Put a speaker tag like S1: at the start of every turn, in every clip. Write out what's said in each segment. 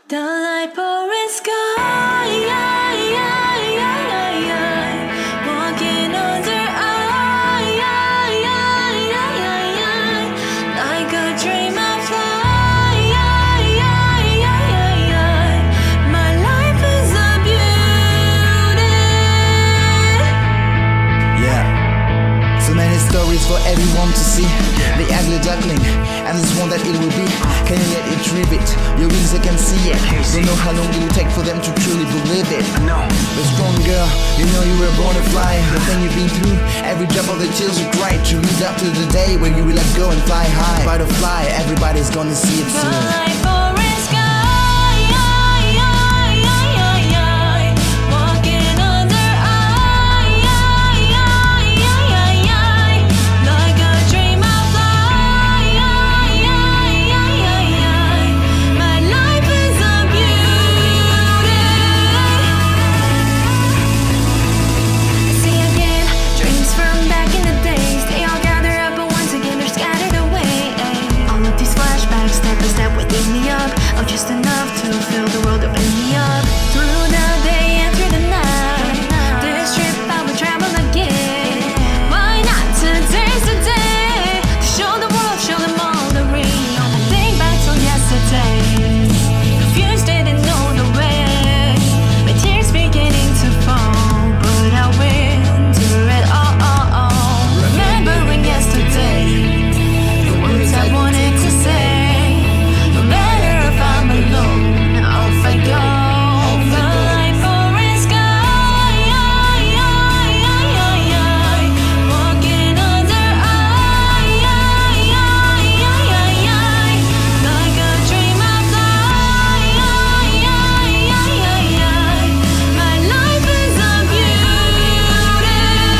S1: The light pouring sky, walking under eye, like a dream I fly. My life is a beauty.
S2: Yeah, so many stories for everyone to see. The ugly duckling, and this one that it will be. Can you let it rivet? Your wings, I can see it. Don't know how long it will take for them to truly believe it. No, the strong girl, you know you were born to fly. The thing you've been through, every drop of the tears you cried, to lead up to the day when you will let go and fly high. Butterfly, everybody's gonna see it
S1: The
S2: soon.
S1: light pouring sky, walking under eye, like a dream I fly. My life is a beauty. See again, dreams from back in the days. They all gather up, but once again they're scattered away. All of these flashbacks, step by step, waking me up. Oh, just enough to fill the world, open me up. Through the day and through the night, this trip I will travel again. Why not? Today's the day to show the world, show them all the real. I think back to yesterday, confused, didn't know the way. My tears beginning to fall, but I went through it all. Remembering yesterday, the words I wanted to say. No matter if I'm alone, off I go. The light pouring sky, walking under eye, like a dream I fly. My life is a beauty.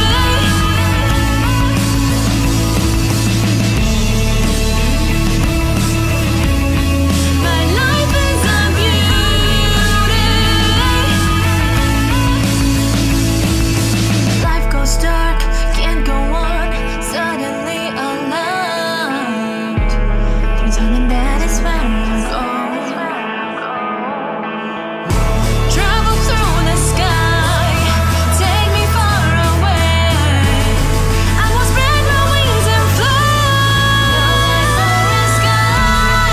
S1: My life is a beauty. Life goes dark, can't go on. Suddenly alarmed, returning that is where I go. Travel through the sky, take me far away. I will spread my wings and fly. Sky,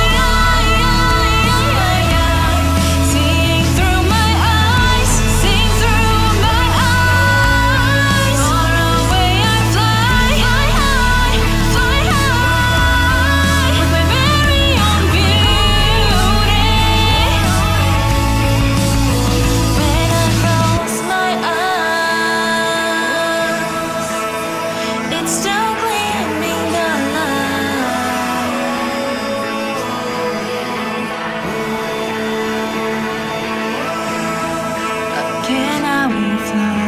S1: seeing through my eyes, seeing through my eyes. Far away I fly, fly high, with my very own beauty. When I close my eyes, it's still gleaming the light. Again I will fly.